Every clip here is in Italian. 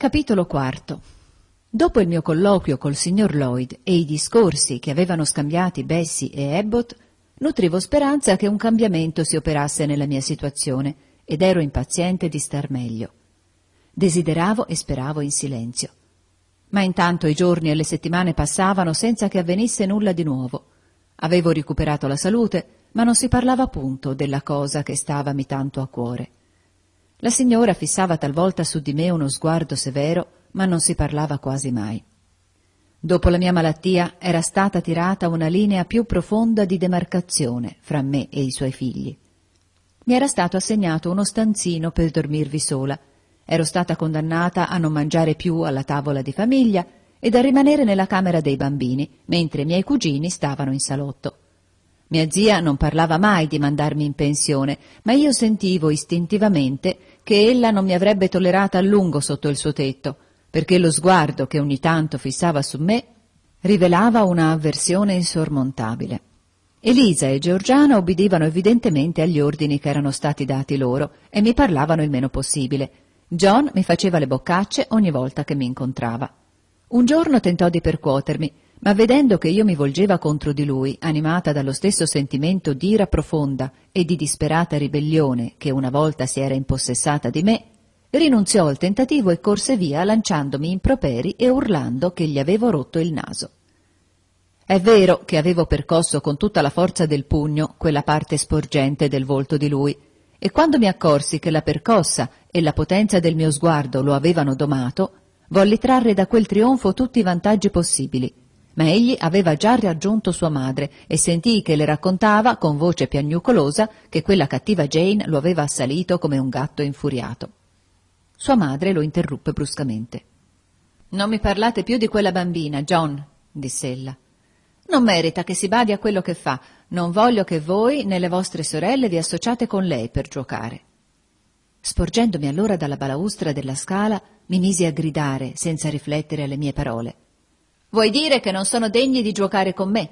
Capitolo IV. Dopo il mio colloquio col signor Lloyd e i discorsi che avevano scambiati Bessie e Abbott, nutrivo speranza che un cambiamento si operasse nella mia situazione ed ero impaziente di star meglio. Desideravo e speravo in silenzio. Ma intanto i giorni e le settimane passavano senza che avvenisse nulla di nuovo. Avevo recuperato la salute, ma non si parlava punto della cosa che stavami tanto a cuore. La signora fissava talvolta su di me uno sguardo severo, ma non si parlava quasi mai. Dopo la mia malattia era stata tirata una linea più profonda di demarcazione fra me e i suoi figli. Mi era stato assegnato uno stanzino per dormirvi sola. Ero stata condannata a non mangiare più alla tavola di famiglia ed a rimanere nella camera dei bambini, mentre i miei cugini stavano in salotto. Mia zia non parlava mai di mandarmi in pensione, ma io sentivo istintivamente che ella non mi avrebbe tollerata a lungo sotto il suo tetto, perché lo sguardo che ogni tanto fissava su me rivelava una avversione insormontabile. Elisa e Georgiana obbedivano evidentemente agli ordini che erano stati dati loro e mi parlavano il meno possibile. John mi faceva le boccacce ogni volta che mi incontrava. Un giorno tentò di percuotermi, ma vedendo che io mi volgeva contro di lui, animata dallo stesso sentimento d'ira profonda e di disperata ribellione che una volta si era impossessata di me, rinunziò al tentativo e corse via lanciandomi improperi e urlando che gli avevo rotto il naso. È vero che avevo percosso con tutta la forza del pugno quella parte sporgente del volto di lui, e quando mi accorsi che la percossa e la potenza del mio sguardo lo avevano domato, volli trarre da quel trionfo tutti i vantaggi possibili. Ma egli aveva già raggiunto sua madre e sentii che le raccontava con voce piagnucolosa che quella cattiva Jane lo aveva assalito come un gatto infuriato. Sua madre lo interruppe bruscamente. «Non mi parlate più di quella bambina, John», diss'ella. «Non merita che si badi a quello che fa. Non voglio che voi né le vostre sorelle vi associate con lei per giocare». Sporgendomi allora dalla balaustra della scala, mi misi a gridare, senza riflettere alle mie parole. «Vuoi dire che non sono degni di giocare con me?»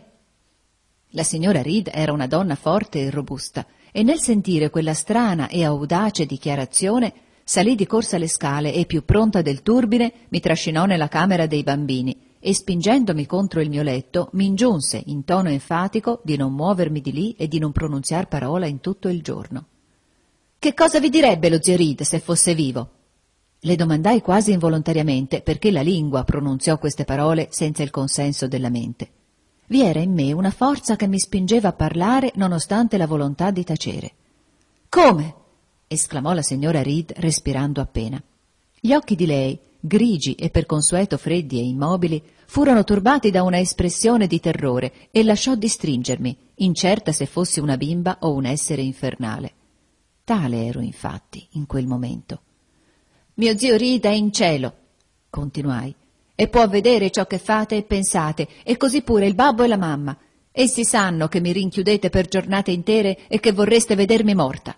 La signora Reed era una donna forte e robusta, e nel sentire quella strana e audace dichiarazione salì di corsa le scale e, più pronta del turbine, mi trascinò nella camera dei bambini e, spingendomi contro il mio letto, mi ingiunse in tono enfatico di non muovermi di lì e di non pronunziar parola in tutto il giorno. «Che cosa vi direbbe lo zio Reed se fosse vivo?» Le domandai quasi involontariamente, perché la lingua pronunziò queste parole senza il consenso della mente. Vi era in me una forza che mi spingeva a parlare nonostante la volontà di tacere. «Come?» esclamò la signora Reed respirando appena. Gli occhi di lei, grigi e per consueto freddi e immobili, furono turbati da una espressione di terrore e lasciò di stringermi, incerta se fossi una bimba o un essere infernale. Tale ero infatti in quel momento. «Mio zio Reed è in cielo», continuai, «e può vedere ciò che fate e pensate, e così pure il babbo e la mamma. Essi sanno che mi rinchiudete per giornate intere e che vorreste vedermi morta».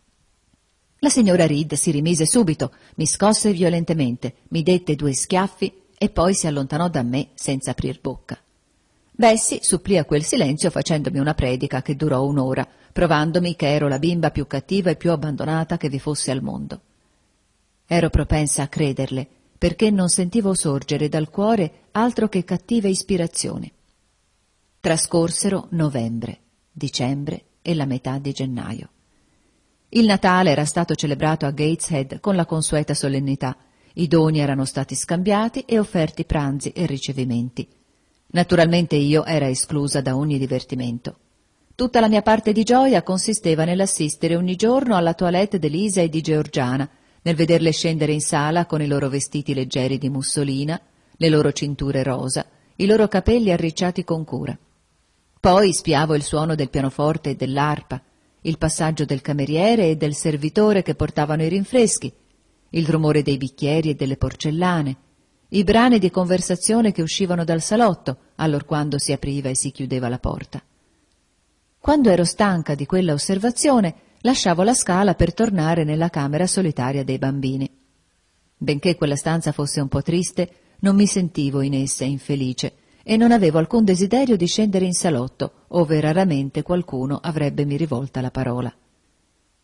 La signora Reed si rimise subito, mi scosse violentemente, mi dette 2 schiaffi e poi si allontanò da me senza aprir bocca. Bessie supplì a quel silenzio facendomi una predica che durò 1 ora, provandomi che ero la bimba più cattiva e più abbandonata che vi fosse al mondo. Ero propensa a crederle, perché non sentivo sorgere dal cuore altro che cattive ispirazioni. Trascorsero novembre, dicembre e la metà di gennaio. Il Natale era stato celebrato a Gateshead con la consueta solennità, i doni erano stati scambiati e offerti pranzi e ricevimenti. Naturalmente io era esclusa da ogni divertimento. Tutta la mia parte di gioia consisteva nell'assistere ogni giorno alla toilette di Lisa e di Georgiana, nel vederle scendere in sala con i loro vestiti leggeri di mussolina, le loro cinture rosa, i loro capelli arricciati con cura. Poi spiavo il suono del pianoforte e dell'arpa, il passaggio del cameriere e del servitore che portavano i rinfreschi, il rumore dei bicchieri e delle porcellane, i brani di conversazione che uscivano dal salotto allorquando si apriva e si chiudeva la porta. Quando ero stanca di quella osservazione, lasciavo la scala per tornare nella camera solitaria dei bambini. Benché quella stanza fosse un po' triste, non mi sentivo in essa infelice e non avevo alcun desiderio di scendere in salotto, ove raramente qualcuno avrebbe mi rivolta la parola.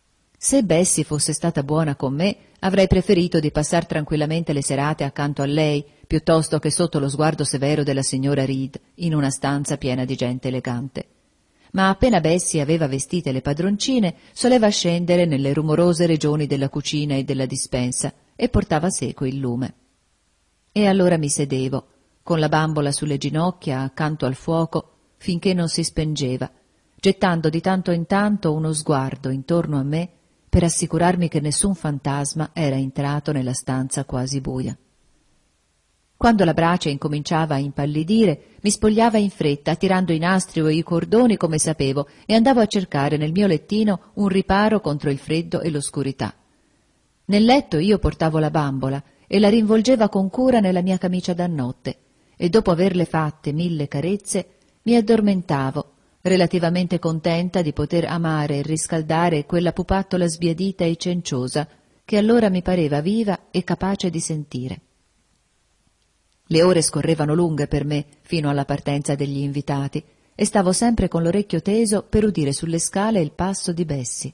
Se Bessie fosse stata buona con me, avrei preferito di passar tranquillamente le serate accanto a lei, piuttosto che sotto lo sguardo severo della signora Reed, in una stanza piena di gente elegante. Ma appena Bessie aveva vestite le padroncine, soleva scendere nelle rumorose regioni della cucina e della dispensa e portava seco il lume. E allora mi sedevo, con la bambola sulle ginocchia accanto al fuoco, finché non si spengeva, gettando di tanto in tanto uno sguardo intorno a me per assicurarmi che nessun fantasma era entrato nella stanza quasi buia. Quando la brace incominciava a impallidire, mi spogliava in fretta, tirando i nastri o i cordoni come sapevo, e andavo a cercare nel mio lettino un riparo contro il freddo e l'oscurità. Nel letto io portavo la bambola e la rinvolgeva con cura nella mia camicia da notte, e dopo averle fatte 1000 carezze mi addormentavo, relativamente contenta di poter amare e riscaldare quella pupattola sbiadita e cenciosa che allora mi pareva viva e capace di sentire. Le ore scorrevano lunghe per me fino alla partenza degli invitati e stavo sempre con l'orecchio teso per udire sulle scale il passo di Bessie.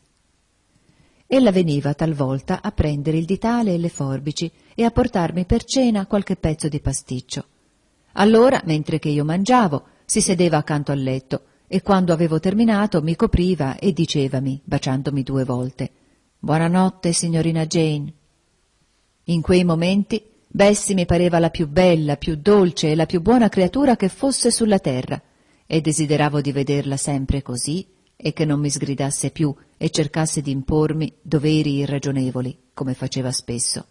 Ella veniva talvolta a prendere il ditale e le forbici e a portarmi per cena qualche pezzo di pasticcio. Allora, mentre che io mangiavo, si sedeva accanto al letto e quando avevo terminato mi copriva e dicevami, baciandomi 2 volte, «Buonanotte, signorina Jane». In quei momenti Bessie mi pareva la più bella, più dolce e la più buona creatura che fosse sulla terra, e desideravo di vederla sempre così e che non mi sgridasse più e cercasse di impormi doveri irragionevoli, come faceva spesso.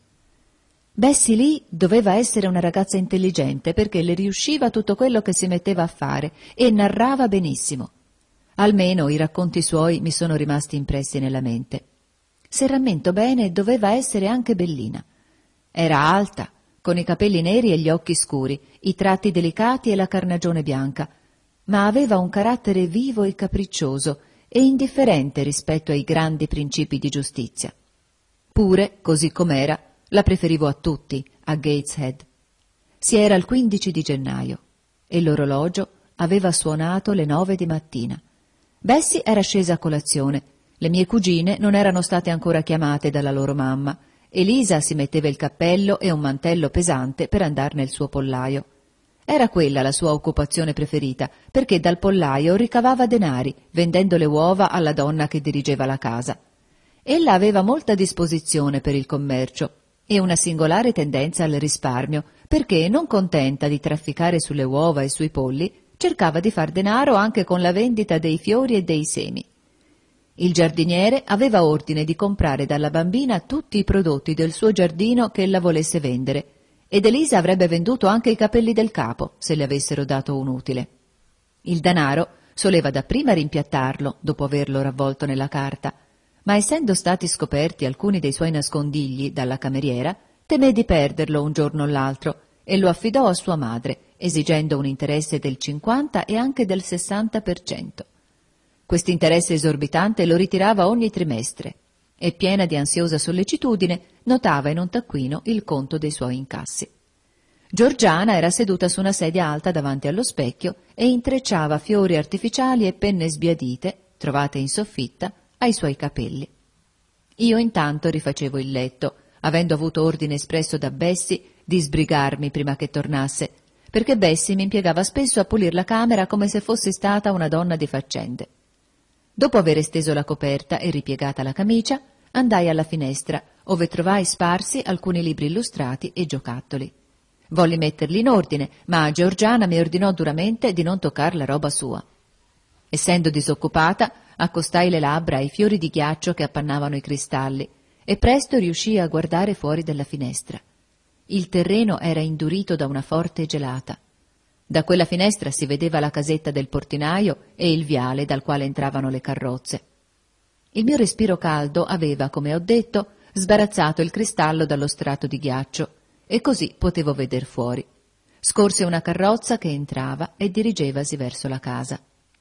Bessie lì doveva essere una ragazza intelligente perché le riusciva tutto quello che si metteva a fare e narrava benissimo. Almeno i racconti suoi mi sono rimasti impressi nella mente. Se rammento bene, doveva essere anche bellina. Era alta, con i capelli neri e gli occhi scuri, i tratti delicati e la carnagione bianca, ma aveva un carattere vivo e capriccioso e indifferente rispetto ai grandi principi di giustizia. Pure, così com'era, la preferivo a tutti, a Gateshead. Si era il 15 di gennaio e l'orologio aveva suonato le 9 di mattina. Bessie era scesa a colazione, le mie cugine non erano state ancora chiamate dalla loro mamma. Elisa si metteva il cappello e un mantello pesante per andar nel suo pollaio. Era quella la sua occupazione preferita, perché dal pollaio ricavava denari, vendendo le uova alla donna che dirigeva la casa. Ella aveva molta disposizione per il commercio e una singolare tendenza al risparmio, perché, non contenta di trafficare sulle uova e sui polli, cercava di far denaro anche con la vendita dei fiori e dei semi. Il giardiniere aveva ordine di comprare dalla bambina tutti i prodotti del suo giardino che ella volesse vendere, ed Elisa avrebbe venduto anche i capelli del capo, se le avessero dato un utile. Il danaro soleva dapprima rimpiattarlo, dopo averlo ravvolto nella carta, ma essendo stati scoperti alcuni dei suoi nascondigli dalla cameriera, temé di perderlo un giorno o l'altro e lo affidò a sua madre, esigendo un interesse del 50 e anche del 60%. Quest'interesse esorbitante lo ritirava ogni trimestre e, piena di ansiosa sollecitudine, notava in un taccuino il conto dei suoi incassi. Giorgiana era seduta su una sedia alta davanti allo specchio e intrecciava fiori artificiali e penne sbiadite, trovate in soffitta, ai suoi capelli. Io intanto rifacevo il letto, avendo avuto ordine espresso da Bessie di sbrigarmi prima che tornasse, perché Bessie mi impiegava spesso a pulir la camera come se fossi stata una donna di faccende. Dopo aver esteso la coperta e ripiegata la camicia, andai alla finestra, ove trovai sparsi alcuni libri illustrati e giocattoli. Volli metterli in ordine, ma Georgiana mi ordinò duramente di non toccar la roba sua. Essendo disoccupata, accostai le labbra ai fiori di ghiaccio che appannavano i cristalli e presto riuscii a guardare fuori dalla finestra. Il terreno era indurito da una forte gelata. Da quella finestra si vedeva la casetta del portinaio e il viale dal quale entravano le carrozze. Il mio respiro caldo aveva, come ho detto, sbarazzato il cristallo dallo strato di ghiaccio e così potevo veder fuori. Scorse una carrozza che entrava e dirigevasi verso la casa.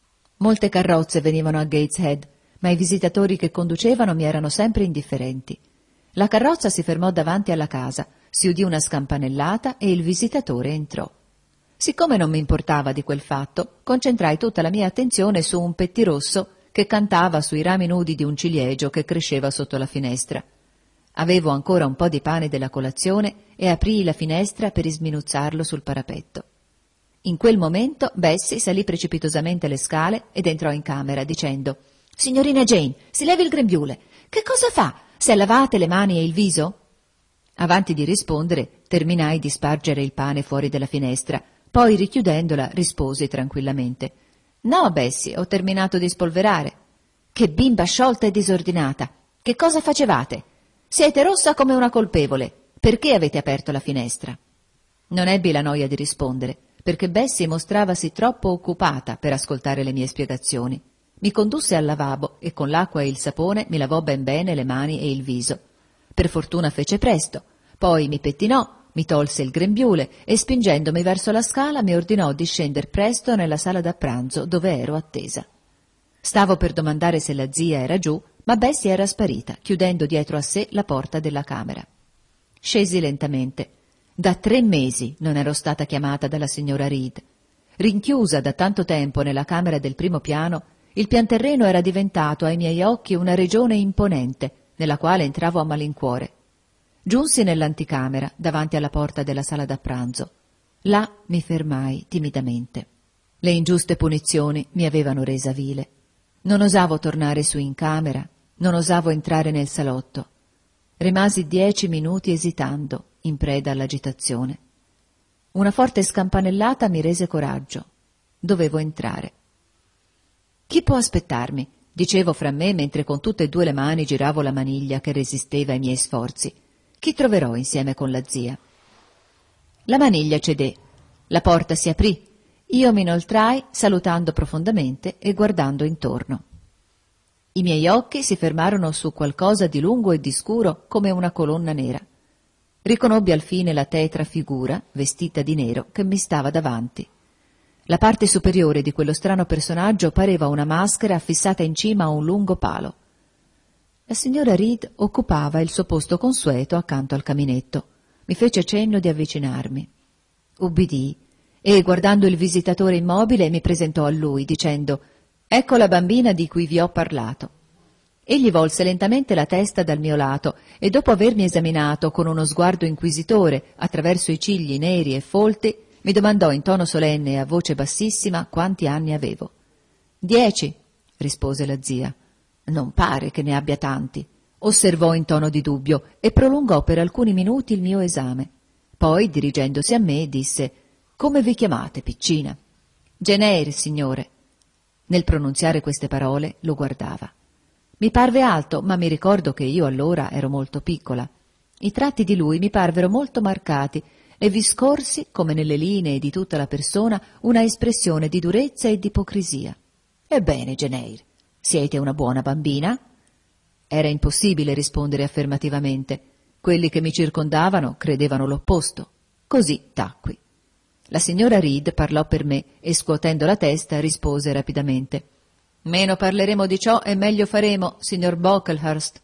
Molte carrozze venivano a Gateshead, ma i visitatori che conducevano mi erano sempre indifferenti. La carrozza si fermò davanti alla casa, si udì una scampanellata e il visitatore entrò. Siccome non mi importava di quel fatto, concentrai tutta la mia attenzione su un pettirosso che cantava sui rami nudi di un ciliegio che cresceva sotto la finestra. Avevo ancora un po' di pane della colazione e aprii la finestra per isminuzzarlo sul parapetto. In quel momento Bessie salì precipitosamente le scale ed entrò in camera dicendo: «Signorina Jane, si levi il grembiule. Che cosa fa? Si è lavate le mani e il viso?» Avanti di rispondere, terminai di spargere il pane fuori dalla finestra, poi richiudendola risposi tranquillamente: «No, Bessie, ho terminato di spolverare». «Che bimba sciolta e disordinata! Che cosa facevate? Siete rossa come una colpevole. Perché avete aperto la finestra?» Non ebbi la noia di rispondere, perché Bessie mostravasi troppo occupata per ascoltare le mie spiegazioni. Mi condusse al lavabo e con l'acqua e il sapone mi lavò ben bene le mani e il viso. Per fortuna fece presto, poi mi pettinò, mi tolse il grembiule e spingendomi verso la scala mi ordinò di scender presto nella sala da pranzo dove ero attesa. Stavo per domandare se la zia era giù, ma Bessie era sparita, chiudendo dietro a sé la porta della camera. Scesi lentamente. Da 3 mesi non ero stata chiamata dalla signora Reed. Rinchiusa da tanto tempo nella camera del primo piano, il pianterreno era diventato ai miei occhi una regione imponente, nella quale entravo a malincuore. Giunsi nell'anticamera, davanti alla porta della sala da pranzo. Là mi fermai timidamente. Le ingiuste punizioni mi avevano resa vile. Non osavo tornare su in camera, non osavo entrare nel salotto. Rimasi 10 minuti esitando, in preda all'agitazione. Una forte scampanellata mi rese coraggio. Dovevo entrare. «Chi può aspettarmi?» dicevo fra me mentre con tutte e 2 le mani giravo la maniglia che resisteva ai miei sforzi. «Chi troverò insieme con la zia?» La maniglia cedé. La porta si aprì. Io mi inoltrai, salutando profondamente e guardando intorno. I miei occhi si fermarono su qualcosa di lungo e di scuro come una colonna nera. Riconobbi alfine la tetra figura, vestita di nero, che mi stava davanti. La parte superiore di quello strano personaggio pareva una maschera affissata in cima a un lungo palo. La signora Reed occupava il suo posto consueto accanto al caminetto. Mi fece cenno di avvicinarmi. Ubbidii e, guardando il visitatore immobile, mi presentò a lui, dicendo: «Ecco la bambina di cui vi ho parlato». Egli volse lentamente la testa dal mio lato e, dopo avermi esaminato con uno sguardo inquisitore attraverso i cigli neri e folti, mi domandò in tono solenne e a voce bassissima quanti anni avevo. 10, rispose la zia. Non pare che ne abbia tanti, osservò in tono di dubbio e prolungò per alcuni minuti il mio esame. Poi, dirigendosi a me, disse: «Come vi chiamate, piccina?» «Jane, signore». Nel pronunziare queste parole lo guardava. Mi parve alto, ma mi ricordo che io allora ero molto piccola. I tratti di lui mi parvero molto marcati e vi scorsi, come nelle linee di tutta la persona, una espressione di durezza e di ipocrisia. «Ebbene, Jane, siete una buona bambina?» Era impossibile rispondere affermativamente. Quelli che mi circondavano credevano l'opposto. Così tacqui. La signora Reed parlò per me e, scuotendo la testa, rispose rapidamente: «Meno parleremo di ciò e meglio faremo, signor Brocklehurst».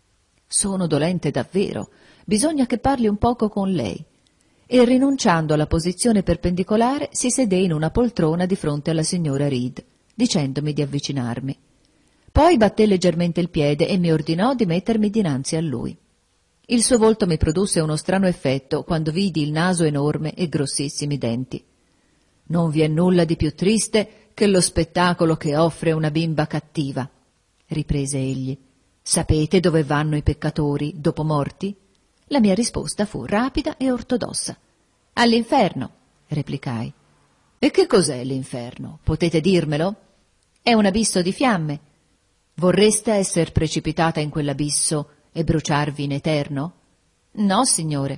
«Sono dolente davvero. Bisogna che parli un poco con lei». E, rinunciando alla posizione perpendicolare, si sedé in una poltrona di fronte alla signora Reed, dicendomi di avvicinarmi. Poi batté leggermente il piede e mi ordinò di mettermi dinanzi a lui. Il suo volto mi produsse uno strano effetto quando vidi il naso enorme e grossissimi denti. «Non vi è nulla di più triste che lo spettacolo che offre una bimba cattiva», riprese egli. «Sapete dove vanno i peccatori dopo morti?» La mia risposta fu rapida e ortodossa. «All'inferno», replicai. «E che cos'è l'inferno? Potete dirmelo?» «È un abisso di fiamme». «Vorreste esser precipitata in quell'abisso e bruciarvi in eterno?» «No, signore».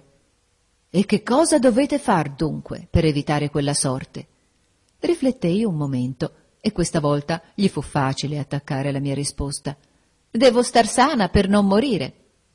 «E che cosa dovete far, dunque, per evitare quella sorte?» Riflettei un momento e questa volta gli fu facile attaccare la mia risposta. «Devo star sana per non morire».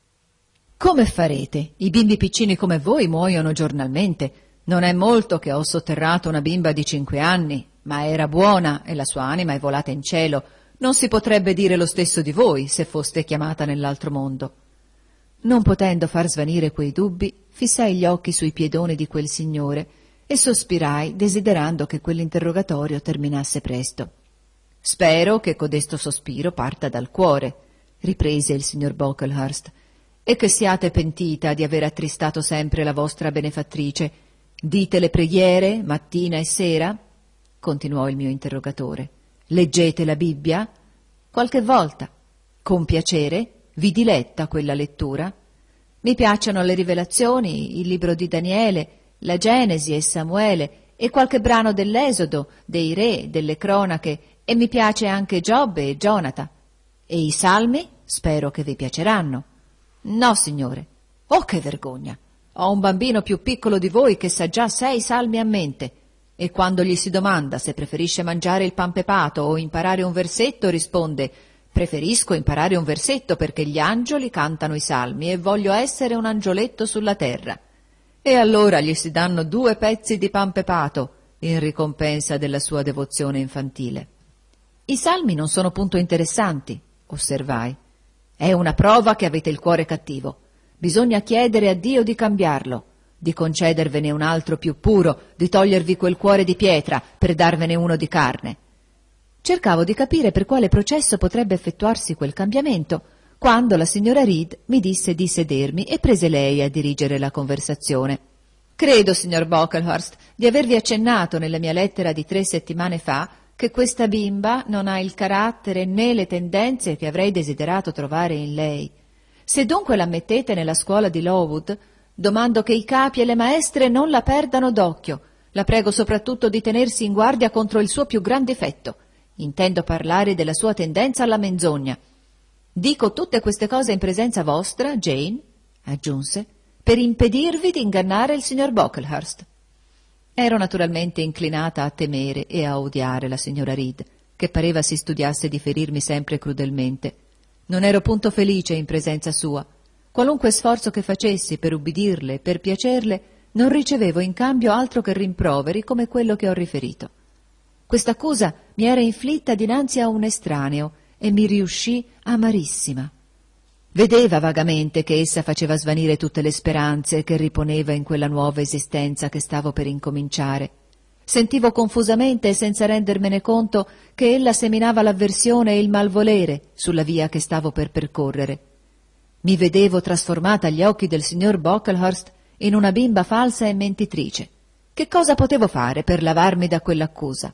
«Come farete? I bimbi piccini come voi muoiono giornalmente. Non è molto che ho sotterrato una bimba di 5 anni, ma era buona e la sua anima è volata in cielo. Non si potrebbe dire lo stesso di voi se foste chiamata nell'altro mondo». Non potendo far svanire quei dubbi, fissai gli occhi sui piedoni di quel signore e sospirai, desiderando che quell'interrogatorio terminasse presto. Spero che codesto sospiro parta dal cuore, riprese il signor Brocklehurst, e che siate pentita di aver attristato sempre la vostra benefattrice. Dite le preghiere mattina e sera? Continuò il mio interrogatore. Leggete la Bibbia? Qualche volta. Con piacere? Vi diletta quella lettura? Mi piacciono le rivelazioni, il libro di Daniele, la Genesi e Samuele, e qualche brano dell'Esodo, dei re, delle cronache, e mi piace anche Giobbe e Gionata. E i salmi? Spero che vi piaceranno. No, signore. Oh, che vergogna! Ho un bambino più piccolo di voi che sa già 6 salmi a mente, e quando gli si domanda se preferisce mangiare il pan pepato o imparare un versetto, risponde: preferisco imparare un versetto perché gli angioli cantano i salmi e voglio essere un angioletto sulla terra. E allora gli si danno 2 pezzi di pan pepato in ricompensa della sua devozione infantile. I salmi non sono punto interessanti, osservai. È una prova che avete il cuore cattivo. Bisogna chiedere a Dio di cambiarlo, di concedervene un altro più puro, di togliervi quel cuore di pietra per darvene uno di carne. Cercavo di capire per quale processo potrebbe effettuarsi quel cambiamento, quando la signora Reed mi disse di sedermi e prese lei a dirigere la conversazione. Credo, signor Brocklehurst, di avervi accennato nella mia lettera di 3 settimane fa che questa bimba non ha il carattere né le tendenze che avrei desiderato trovare in lei. Se dunque la mettete nella scuola di Lowood, domando che i capi e le maestre non la perdano d'occhio. La prego soprattutto di tenersi in guardia contro il suo più gran difetto. Intendo parlare della sua tendenza alla menzogna. Dico tutte queste cose in presenza vostra, Jane, aggiunse, per impedirvi di ingannare il signor Brocklehurst. Ero naturalmente inclinata a temere e a odiare la signora Reed, che pareva si studiasse di ferirmi sempre crudelmente. Non ero punto felice in presenza sua. Qualunque sforzo che facessi per ubbidirle e per piacerle, non ricevevo in cambio altro che rimproveri come quello che ho riferito. Questa accusa mi era inflitta dinanzi a un estraneo e mi riuscì amarissima. Vedeva vagamente che essa faceva svanire tutte le speranze che riponeva in quella nuova esistenza che stavo per incominciare. Sentivo confusamente e senza rendermene conto che ella seminava l'avversione e il malvolere sulla via che stavo per percorrere. Mi vedevo trasformata agli occhi del signor Brocklehurst in una bimba falsa e mentitrice. Che cosa potevo fare per lavarmi da quell'accusa?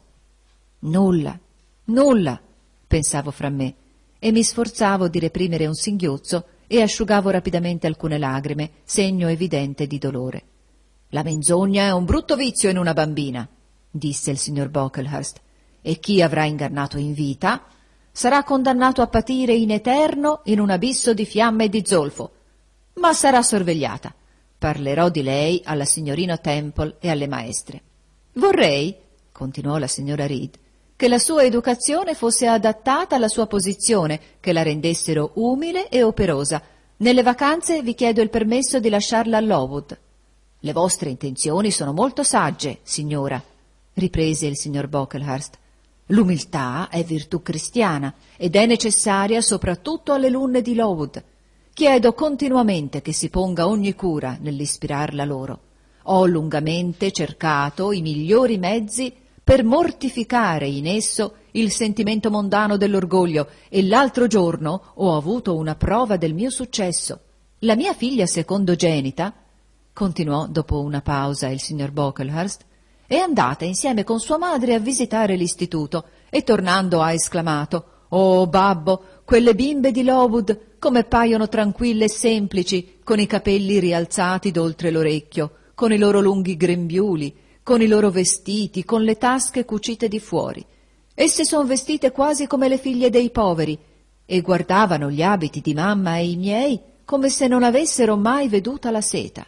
Nulla, nulla, pensavo fra me, e mi sforzavo di reprimere un singhiozzo e asciugavo rapidamente alcune lagrime, segno evidente di dolore. La menzogna è un brutto vizio in una bambina, disse il signor Brocklehurst, e chi avrà ingannato in vita sarà condannato a patire in eterno in un abisso di fiamme e di zolfo, ma sarà sorvegliata. Parlerò di lei alla signorina Temple e alle maestre. Vorrei, continuò la signora Reed, che la sua educazione fosse adattata alla sua posizione, che la rendessero umile e operosa. Nelle vacanze vi chiedo il permesso di lasciarla a Lowood. Le vostre intenzioni sono molto sagge, signora, riprese il signor Brocklehurst. L'umiltà è virtù cristiana ed è necessaria soprattutto alle lunne di Lowood. Chiedo continuamente che si ponga ogni cura nell'ispirarla loro. Ho lungamente cercato i migliori mezzi per mortificare in esso il sentimento mondano dell'orgoglio e l'altro giorno ho avuto una prova del mio successo. La mia figlia secondogenita, continuò dopo una pausa il signor Brocklehurst, è andata insieme con sua madre a visitare l'istituto e tornando ha esclamato: «Oh, babbo, quelle bimbe di Lowood come paiono tranquille e semplici, con i capelli rialzati d'oltre l'orecchio, con i loro lunghi grembiuli, con i loro vestiti, con le tasche cucite di fuori. Esse son vestite quasi come le figlie dei poveri e guardavano gli abiti di mamma e i miei come se non avessero mai veduta la seta».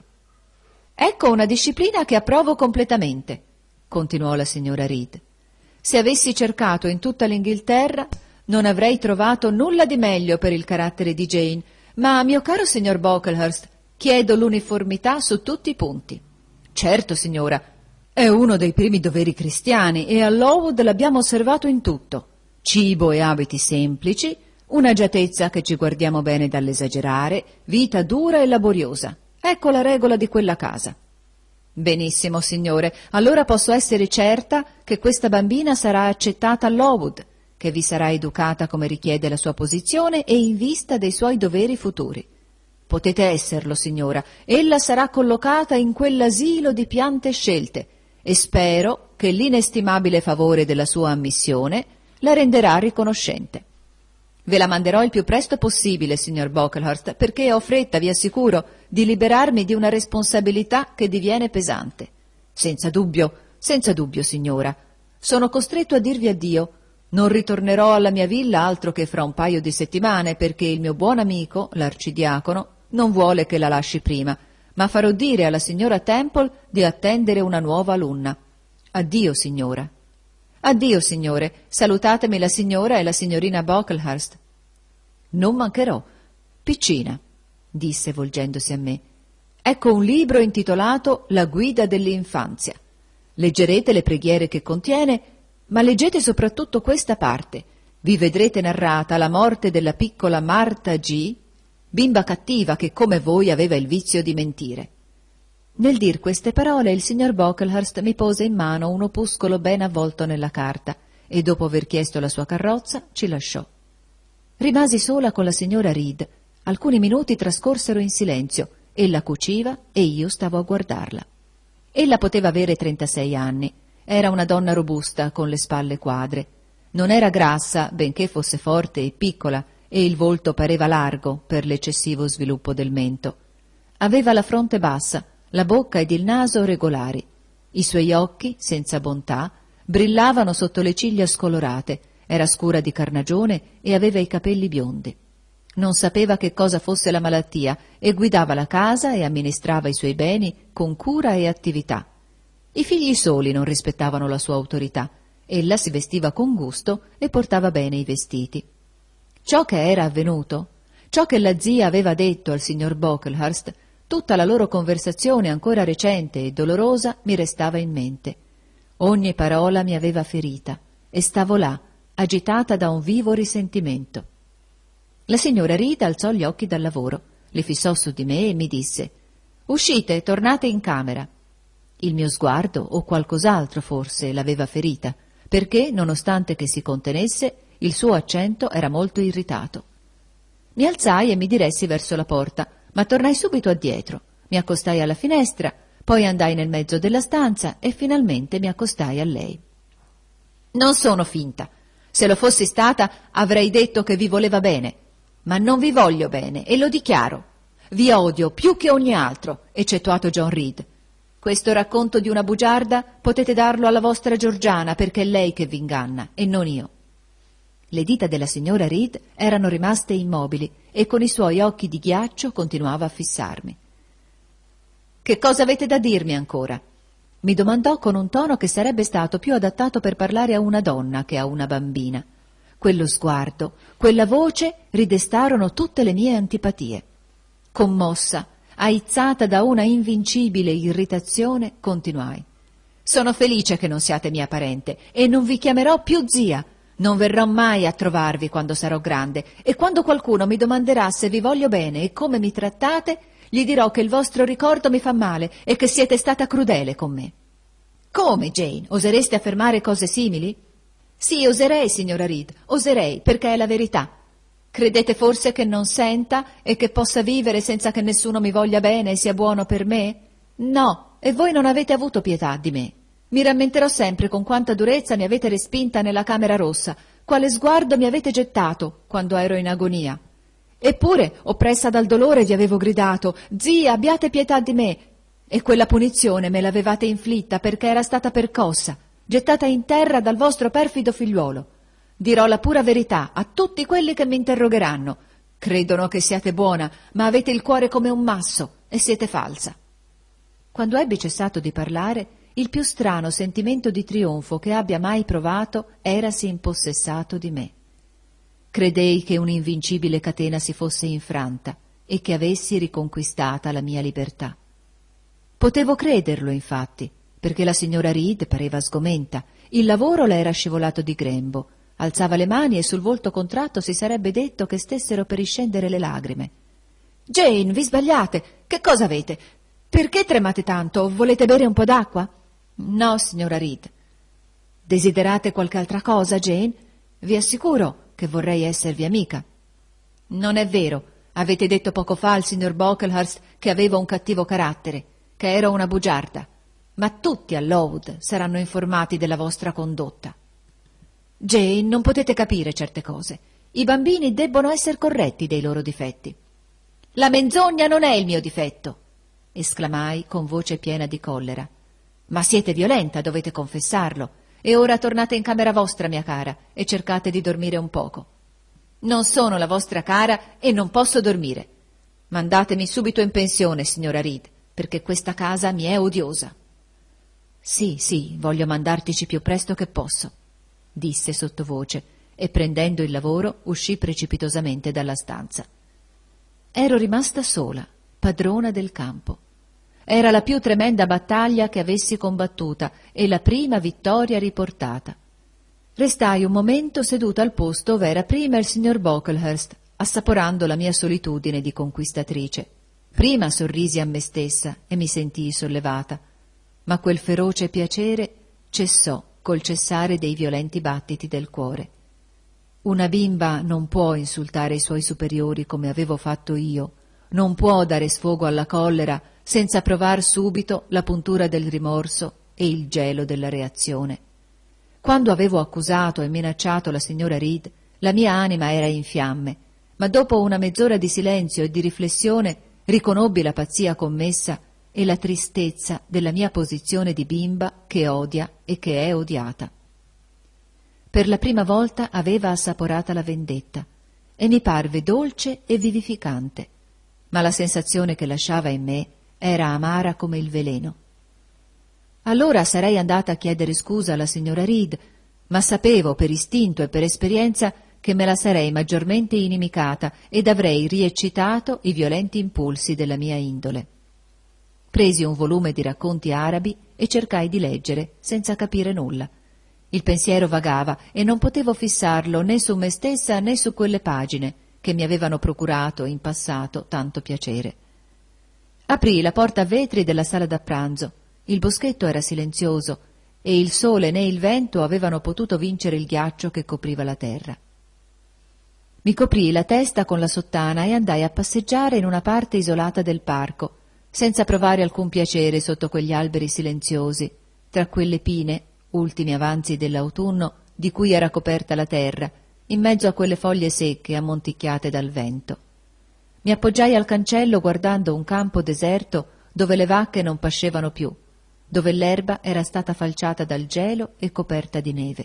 «Ecco una disciplina che approvo completamente», continuò la signora Reed. «Se avessi cercato in tutta l'Inghilterra non avrei trovato nulla di meglio per il carattere di Jane, ma, mio caro signor Brocklehurst, chiedo l'uniformità su tutti i punti». «Certo, signora, è uno dei primi doveri cristiani e a Lowood l'abbiamo osservato in tutto. Cibo e abiti semplici, un'agiatezza che ci guardiamo bene dall'esagerare, vita dura e laboriosa. Ecco la regola di quella casa». «Benissimo, signore, allora posso essere certa che questa bambina sarà accettata a Lowood. che vi sarà educata come richiede la sua posizione e in vista dei suoi doveri futuri. Potete esserlo, signora. Ella sarà collocata in quell'asilo di piante scelte e spero che l'inestimabile favore della sua ammissione la renderà riconoscente. Ve la manderò il più presto possibile, signor Brocklehurst, perché ho fretta, vi assicuro, di liberarmi di una responsabilità che diviene pesante. Senza dubbio, signora. Sono costretto a dirvi addio. Non ritornerò alla mia villa altro che fra un paio di settimane, perché il mio buon amico, l'arcidiacono, non vuole che la lasci prima, ma farò dire alla signora Temple di attendere una nuova alunna. Addio, signora. Addio, signore. Salutatemi la signora e la signorina Brocklehurst. Non mancherò. Piccina, disse volgendosi a me, ecco un libro intitolato La guida dell'infanzia. Leggerete le preghiere che contiene, ma leggete soprattutto questa parte. Vi vedrete narrata la morte della piccola Martha G., bimba cattiva che come voi aveva il vizio di mentire. Nel dir queste parole il signor Brocklehurst mi pose in mano un opuscolo ben avvolto nella carta e dopo aver chiesto la sua carrozza ci lasciò. Rimasi sola con la signora Reed. Alcuni minuti trascorsero in silenzio. Ella cuciva e io stavo a guardarla. Ella poteva avere 36 anni. Era una donna robusta con le spalle quadre. Non era grassa, benché fosse forte e piccola, e il volto pareva largo per l'eccessivo sviluppo del mento. Aveva la fronte bassa, la bocca ed il naso regolari. I suoi occhi, senza bontà, brillavano sotto le ciglia scolorate, era scura di carnagione e aveva i capelli biondi. Non sapeva che cosa fosse la malattia e guidava la casa e amministrava i suoi beni con cura e attività. I figli soli non rispettavano la sua autorità. Ella si vestiva con gusto e portava bene i vestiti. Ciò che era avvenuto, ciò che la zia aveva detto al signor Brocklehurst, tutta la loro conversazione ancora recente e dolorosa mi restava in mente. Ogni parola mi aveva ferita e stavo là, agitata da un vivo risentimento. La signora Reed alzò gli occhi dal lavoro, li fissò su di me e mi disse: «Uscite, tornate in camera». Il mio sguardo, o qualcos'altro forse, l'aveva ferita, perché, nonostante che si contenesse, il suo accento era molto irritato. Mi alzai e mi diressi verso la porta, ma tornai subito addietro. Mi accostai alla finestra, poi andai nel mezzo della stanza e finalmente mi accostai a lei. «Non sono finta. Se lo fossi stata avrei detto che vi voleva bene, ma non vi voglio bene e lo dichiaro. Vi odio più che ogni altro, eccettuato John Reed. Questo racconto di una bugiarda potete darlo alla vostra Georgiana perché è lei che vi inganna e non io». Le dita della signora Reed erano rimaste immobili e con i suoi occhi di ghiaccio continuava a fissarmi. «Che cosa avete da dirmi ancora?» mi domandò con un tono che sarebbe stato più adattato per parlare a una donna che a una bambina. Quello sguardo, quella voce ridestarono tutte le mie antipatie. Commossa, aizzata da una invincibile irritazione, continuai. «Sono felice che non siate mia parente e non vi chiamerò più zia. Non verrò mai a trovarvi quando sarò grande e quando qualcuno mi domanderà se vi voglio bene e come mi trattate, gli dirò che il vostro ricordo mi fa male e che siete stata crudele con me». «Come, Jane? Osereste affermare cose simili?» «Sì, oserei, signora Reed, oserei, perché è la verità. Credete forse che non senta e che possa vivere senza che nessuno mi voglia bene e sia buono per me? No, e voi non avete avuto pietà di me. Mi rammenterò sempre con quanta durezza mi avete respinta nella camera rossa, quale sguardo mi avete gettato quando ero in agonia. Eppure, oppressa dal dolore, vi avevo gridato: «Zia, abbiate pietà di me!» E quella punizione me l'avevate inflitta perché era stata percossa, gettata in terra dal vostro perfido figliuolo. Dirò la pura verità a tutti quelli che mi interrogheranno. Credono che siate buona, ma avete il cuore come un masso e siete falsa». Quando ebbi cessato di parlare, il più strano sentimento di trionfo che abbia mai provato erasi impossessato di me. Credei che un'invincibile catena si fosse infranta e che avessi riconquistata la mia libertà. Potevo crederlo, infatti, perché la signora Reed pareva sgomenta, il lavoro le era scivolato di grembo, alzava le mani e sul volto contratto si sarebbe detto che stessero per riscendere le lagrime. «Jane, vi sbagliate! Che cosa avete? Perché tremate tanto? Volete bere un po' d'acqua?» «No, signora Reed». «Desiderate qualche altra cosa, Jane?» Vi assicuro che vorrei esservi amica. Non è vero. Avete detto poco fa al signor Brocklehurst che avevo un cattivo carattere, che ero una bugiarda. Ma tutti a Lowood saranno informati della vostra condotta. Jane, non potete capire certe cose. I bambini debbono essere corretti dei loro difetti. La menzogna non è il mio difetto, esclamai con voce piena di collera. Ma siete violenta, dovete confessarlo. E ora tornate in camera vostra, mia cara, e cercate di dormire un poco. Non sono la vostra cara e non posso dormire. Mandatemi subito in pensione, signora Reed, perché questa casa mi è odiosa. Sì, voglio mandartici più presto che posso, disse sottovoce, e prendendo il lavoro uscì precipitosamente dalla stanza. Ero rimasta sola, padrona del campo. Era la più tremenda battaglia che avessi combattuta e la prima vittoria riportata. Restai un momento seduta al posto ove era prima il signor Brocklehurst, assaporando la mia solitudine di conquistatrice. Prima sorrisi a me stessa e mi sentii sollevata, ma quel feroce piacere cessò col cessare dei violenti battiti del cuore. Una bimba non può insultare i suoi superiori come avevo fatto io, non può dare sfogo alla collera senza provar subito la puntura del rimorso e il gelo della reazione. Quando avevo accusato e minacciato la signora Reed, la mia anima era in fiamme, ma dopo una mezz'ora di silenzio e di riflessione riconobbi la pazzia commessa e la tristezza della mia posizione di bimba che odia e che è odiata. Per la prima volta aveva assaporata la vendetta e mi parve dolce e vivificante, ma la sensazione che lasciava in me era amara come il veleno. Allora sarei andata a chiedere scusa alla signora Reed, ma sapevo per istinto e per esperienza che me la sarei maggiormente inimicata ed avrei rieccitato i violenti impulsi della mia indole. Presi un volume di racconti arabi e cercai di leggere, senza capire nulla. Il pensiero vagava e non potevo fissarlo né su me stessa né su quelle pagine che mi avevano procurato in passato tanto piacere. Aprii la porta a vetri della sala da pranzo. Il boschetto era silenzioso e il sole né il vento avevano potuto vincere il ghiaccio che copriva la terra. Mi coprii la testa con la sottana e andai a passeggiare in una parte isolata del parco, senza provare alcun piacere sotto quegli alberi silenziosi, tra quelle pine, ultimi avanzi dell'autunno, di cui era coperta la terra, in mezzo a quelle foglie secche ammonticchiate dal vento. Mi appoggiai al cancello guardando un campo deserto dove le vacche non pascevano più, dove l'erba era stata falciata dal gelo e coperta di neve.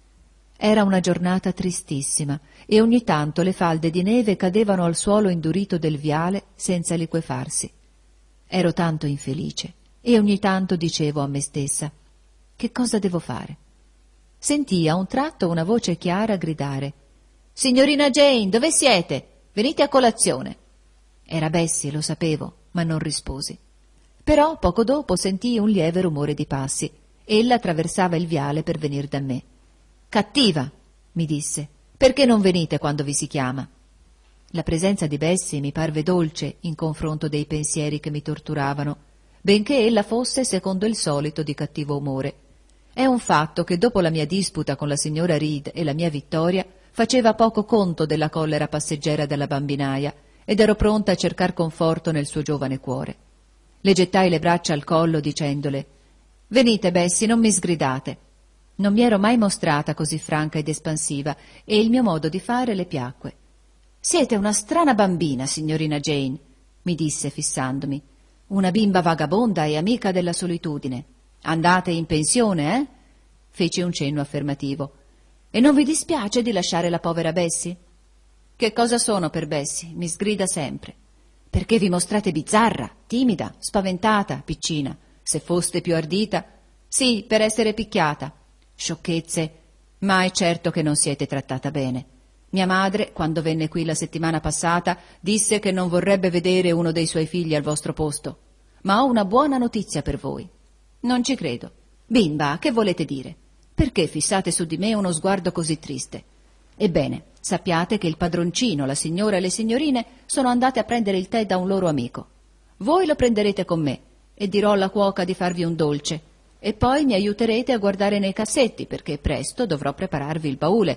Era una giornata tristissima e ogni tanto le falde di neve cadevano al suolo indurito del viale senza liquefarsi. Ero tanto infelice e ogni tanto dicevo a me stessa: che cosa devo fare? Sentii a un tratto una voce chiara gridare: «Signorina Jane, dove siete? Venite a colazione!» Era Bessie, lo sapevo, ma non risposi. Però poco dopo sentii un lieve rumore di passi. Ella attraversava il viale per venir da me. «Cattiva!» mi disse. «Perché non venite quando vi si chiama?» La presenza di Bessie mi parve dolce in confronto dei pensieri che mi torturavano, benché ella fosse secondo il solito di cattivo umore. È un fatto che dopo la mia disputa con la signora Reed e la mia vittoria faceva poco conto della collera passeggera della bambinaia ed ero pronta a cercar conforto nel suo giovane cuore. Le gettai le braccia al collo dicendole: «Venite, Bessie, non mi sgridate». Non mi ero mai mostrata così franca ed espansiva e il mio modo di fare le piacque. «Siete una strana bambina, signorina Jane», mi disse fissandomi. «Una bimba vagabonda e amica della solitudine. Andate in pensione, eh?» Feci un cenno affermativo. «E non vi dispiace di lasciare la povera Bessie?» «Che cosa sono per Bessie? Mi sgrida sempre». «Perché vi mostrate bizzarra, timida, spaventata, piccina. Se foste più ardita...» «Sì, per essere picchiata». «Sciocchezze, ma è certo che non siete trattata bene. Mia madre, quando venne qui la settimana passata, disse che non vorrebbe vedere uno dei suoi figli al vostro posto. Ma ho una buona notizia per voi». «Non ci credo». «Bimba, che volete dire? Perché fissate su di me uno sguardo così triste?» «Ebbene, sappiate che il padroncino, la signora e le signorine sono andate a prendere il tè da un loro amico. Voi lo prenderete con me e dirò alla cuoca di farvi un dolce. E poi mi aiuterete a guardare nei cassetti, perché presto dovrò prepararvi il baule.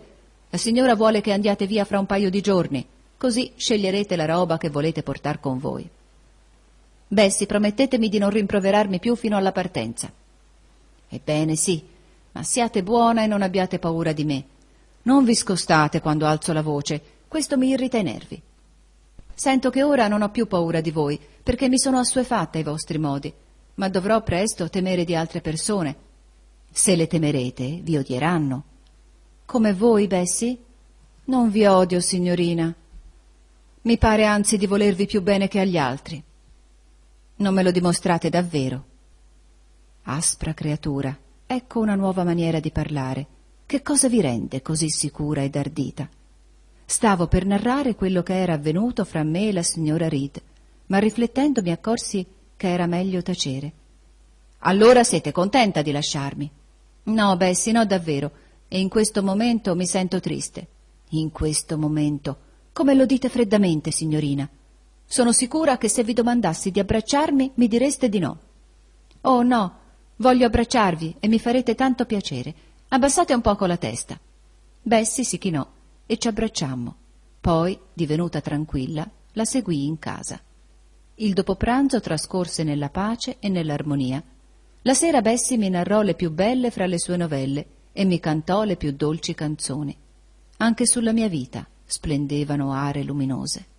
La signora vuole che andiate via fra un paio di giorni, così sceglierete la roba che volete portar con voi. Bessie, promettetemi di non rimproverarmi più fino alla partenza. Ebbene sì, ma siate buona e non abbiate paura di me. Non vi scostate quando alzo la voce, questo mi irrita i nervi. Sento che ora non ho più paura di voi, perché mi sono assuefatta ai vostri modi, ma dovrò presto temere di altre persone. Se le temerete, vi odieranno. Come voi, Bessie? Non vi odio, signorina. Mi pare anzi di volervi più bene che agli altri. Non me lo dimostrate davvero. Aspra creatura, ecco una nuova maniera di parlare. Che cosa vi rende così sicura ed ardita? Stavo per narrare quello che era avvenuto fra me e la signora Reed, ma riflettendo mi accorsi che era meglio tacere. Allora siete contenta di lasciarmi? No, Bessie, no davvero, e in questo momento mi sento triste. In questo momento? Come lo dite freddamente, signorina? Sono sicura che se vi domandassi di abbracciarmi mi direste di no. Oh no, voglio abbracciarvi e mi farete tanto piacere. Abbassate un poco la testa. Bessie si chinò e ci abbracciammo. Poi, divenuta tranquilla, la seguii in casa. Il dopopranzo trascorse nella pace e nell'armonia. La sera Bessie mi narrò le più belle fra le sue novelle e mi cantò le più dolci canzoni. Anche sulla mia vita splendevano are luminose.